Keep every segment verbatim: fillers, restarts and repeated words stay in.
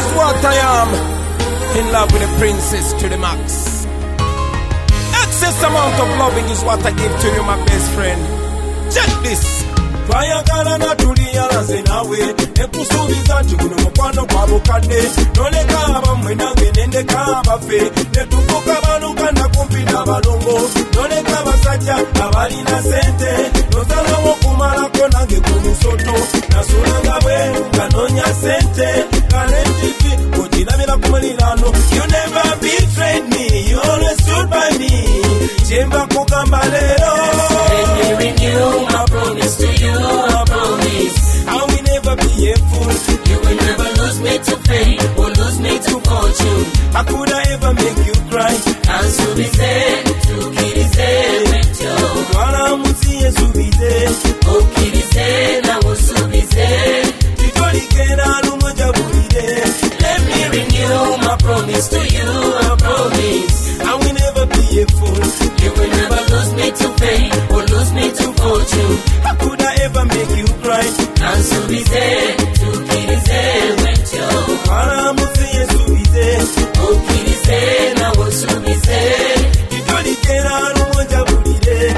what I am. In love with the princess to the max. Excess amount of loving is what I give to you, my best friend. Check this. Twayagala na tuliyala zenawe nekusuubiza nti guno mukwano gwa bukadde noleka abamwe nange nendeka abafe netufuuka baluganda kumpi n'abalongo noleka abasajja abalina sente nosalawo okumalako nange ku musoto nasulanga bweru nga noonya sente kalentivi ogirabira ku muliraano. You never betrayed me, you always stood by me. Kyemba kugamba leero, let me renew my promise to you. I promise I will never be a fool. you will never lose me to fame or lose me to fortune. How could I ever make you cry? Ansubize tukirize wetyo Mwana musiye subize okirize na usubize. Titolikera lumoja bulide. Let me renew my promise to you. I promise I will never be a fool. you will never lose me to fame or lose me to fortune. How could I ever make you cry? Ansubize tukirize wetyo Mwana musiye subize okirize na usubize. Titolikera lumoja bulide.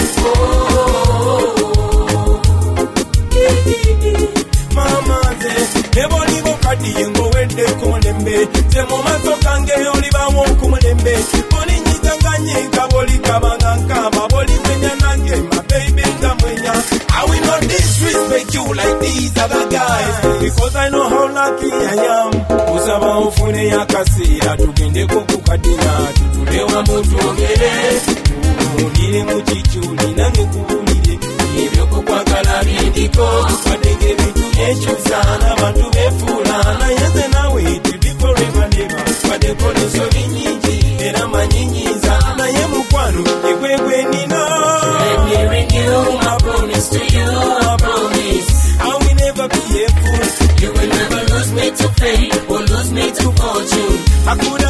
Mama ze nebolibo kadiye ngowedde kolembe ze mu maaso gange olibawo okumulembe olinyiganganyika bolikabanga nkama bolimenya nange my baby nga mwenya. I will not disrespect you like these other guys because I know how lucky I am. Kusaba ofune yakasiira tugendeko kukadina tutulewa mutwogere mulire mu kikyuli nange kubulire ebyokukwagala byendiko badenge ebintu byekyusa n'abantu befuula naye nze nawe tuli forever never badeko n'ensobi nnyingi era manyinyiza naye mukwano ekwekwe nina. Let me renew my promise to you. I promise I will never be a fool. you will never lose me to fame or lose me to fortune. I could